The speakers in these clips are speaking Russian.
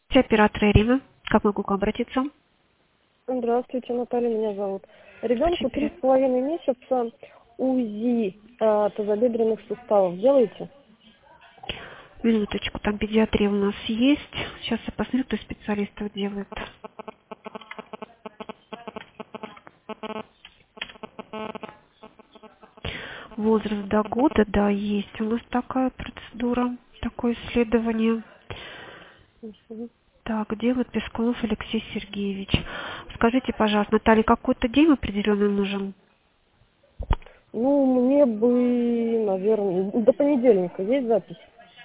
Оператор Ирина. Как могу к вам обратиться? Здравствуйте, Наталья меня зовут. Ребенку Очень приятно. 3,5 месяца, УЗИ тазобедренных суставов делаете? Минуточку, там педиатрия у нас есть. Сейчас я посмотрю, кто из специалистов делает. Возраст до года, да, есть у нас такая процедура, такое исследование. Мгм. Так, делает Пескунов Алексей Сергеевич. Скажите, пожалуйста, Наталья, какой-то день определенный нужен? Ну, мне бы, наверное, до понедельника есть запись?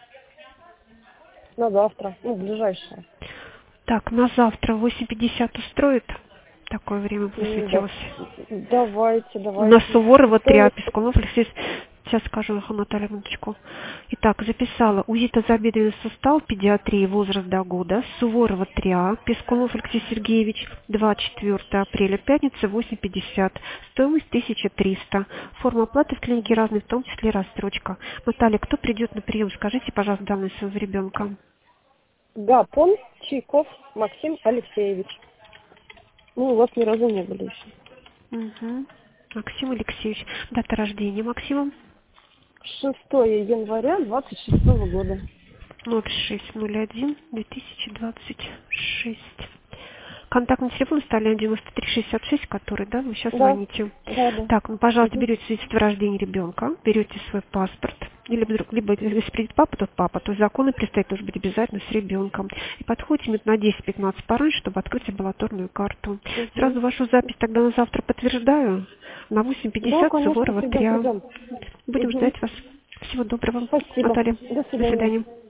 На завтра, ну, ближайшее. Так, на завтра 8:50 устроит? Такое время Да, высветилось. На давайте. Суворова 3, Стоимость, Пескунов Алексей. Сейчас скажу, Наталья, минуточку. Итак, записала УЗИ тазобедренный сустав, педиатрии, возраст до года. Суворова 3, Пескунов Алексей Сергеевич, 24 апреля, пятница, 8:50. Стоимость 1300. Форма оплаты в клинике разные, в том числе рассрочка. Наталья, кто придет на прием? Скажите, пожалуйста, данные своего ребенка. Гапон Чайков Максим Алексеевич. Ну, у вас ни разу не были еще. Угу. Максим Алексеевич. Дата рождения Максима? 6 января 26 года. 0601-2026. Контактный телефон стали 9366, который, да, вы сейчас Да, звоните. да. Так, ну, пожалуйста, Мгм. берете свидетельство о рождении ребенка, берете свой паспорт, или вдруг, либо если придет папа, то папа, то законы предстоит тоже быть обязательно с ребенком. И подходите минут на 10-15 пораньше, чтобы открыть амбулаторную карту. Мгм. Сразу вашу запись тогда на завтра подтверждаю. На Да, 8:50 конечно, Суворова придем, 3. придем. Будем Мгм. ждать вас. Всего доброго, Спасибо. Наталья. До До свидания. свидания.